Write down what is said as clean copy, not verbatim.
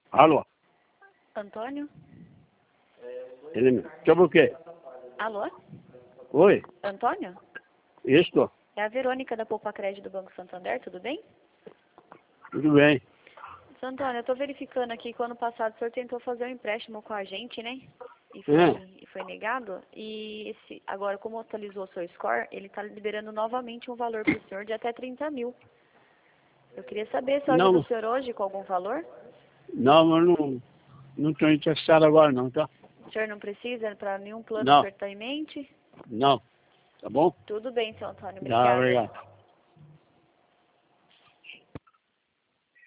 Alô? Antônio? Ele mesmo. Sobre o quê? Alô? Oi? Antônio? Isto? É a Verônica da Poupa Crédito do Banco Santander, tudo bem? Tudo bem. Seu Antônio, eu tô verificando aqui que o ano passado o senhor tentou fazer um empréstimo com a gente, né? E foi negado. E agora, como atualizou o seu score, ele tá liberando novamente um valor pro senhor de até 30 mil. Eu queria saber se eu ajudo Não, o senhor hoje com algum valor. não, eu não estou interessado agora não, tá? O senhor não precisa para nenhum plano que o Não, senhor tá em mente? não. Tá bom? Tudo bem, seu Antônio. Tá, Obrigada. obrigado.